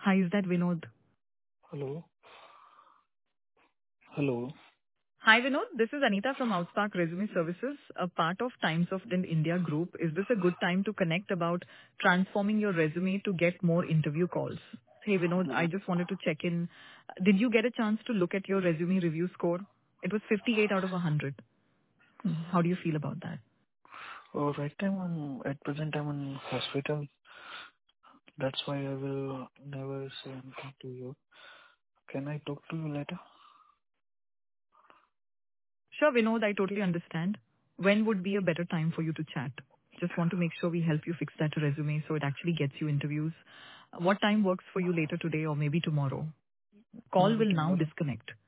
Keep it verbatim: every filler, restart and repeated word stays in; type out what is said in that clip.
Hi, is that Vinod? Hello? Hello? Hi, Vinod. This is Anita from Outspark Resume Services, a part of Times of India Group. Is this a good time to connect about transforming your resume to get more interview calls? Hey, Vinod, I just wanted to check in. Did you get a chance to look at your resume review score? It was fifty-eight out of one hundred. Hmm, How do you feel about that? Oh, right time I'm, at present I'm in hospital. That's why I will never say anything to you. Can I talk to you later? Sure, Vinod, I totally understand. When would be a better time for you to chat? Just want to make sure we help you fix that resume so it actually gets you interviews. What time works for you later today or maybe tomorrow? Call Maybe will now tomorrow. disconnect.